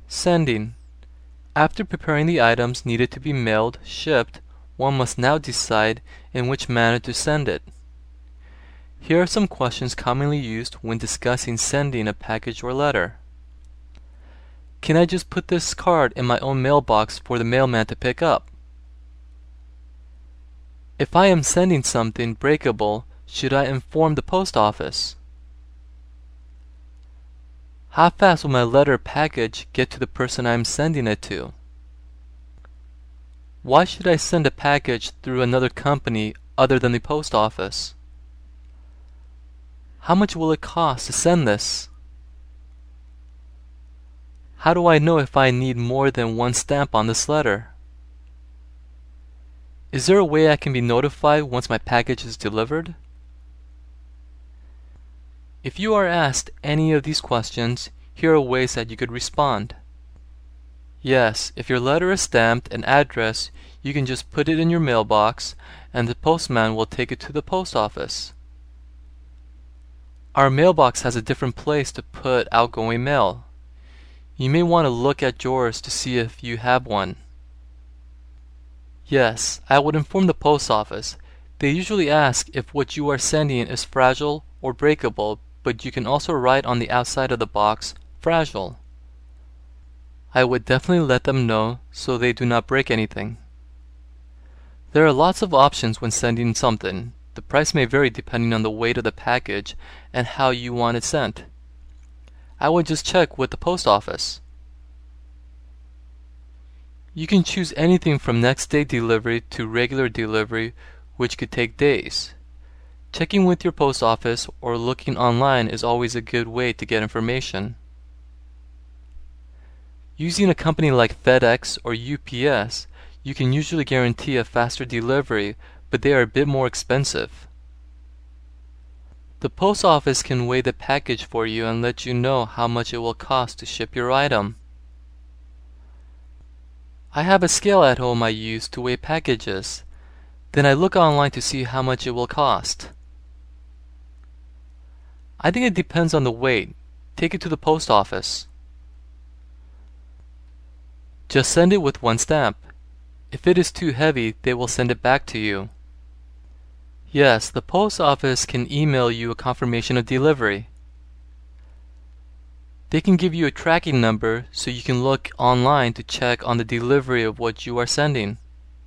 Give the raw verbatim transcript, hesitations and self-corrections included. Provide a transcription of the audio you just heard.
Sending. After preparing the items needed to be mailed, shipped, one must now decide in which manner to send it. Here are some questions commonly used when discussing sending a package or letter. Can I just put this card in my own mailbox for the mailman to pick up? If I am sending something breakable, should I inform the post office? How fast will my letter package get to the person I am sending it to? Why should I send a package through another company other than the post office? How much will it cost to send this? How do I know if I need more than one stamp on this letter? Is there a way I can be notified once my package is delivered? If you are asked any of these questions, here are ways that you could respond. Yes, if your letter is stamped and addressed, you can just put it in your mailbox and the postman will take it to the post office. Our mailbox has a different place to put outgoing mail. You may want to look at yours to see if you have one. Yes, I would inform the post office. They usually ask if what you are sending is fragile or breakable, but you can also write on the outside of the box, fragile. I would definitely let them know so they do not break anything. There are lots of options when sending something. The price may vary depending on the weight of the package and how you want it sent. I would just check with the post office. You can choose anything from next day delivery to regular delivery, which could take days. Checking with your post office or looking online is always a good way to get information. Using a company like FedEx or U P S, you can usually guarantee a faster delivery, but they are a bit more expensive. The post office can weigh the package for you and let you know how much it will cost to ship your item. I have a scale at home I use to weigh packages. Then I look online to see how much it will cost. I think it depends on the weight. Take it to the post office. Just send it with one stamp. If it is too heavy, they will send it back to you. Yes, the post office can email you a confirmation of delivery. They can give you a tracking number so you can look online to check on the delivery of what you are sending.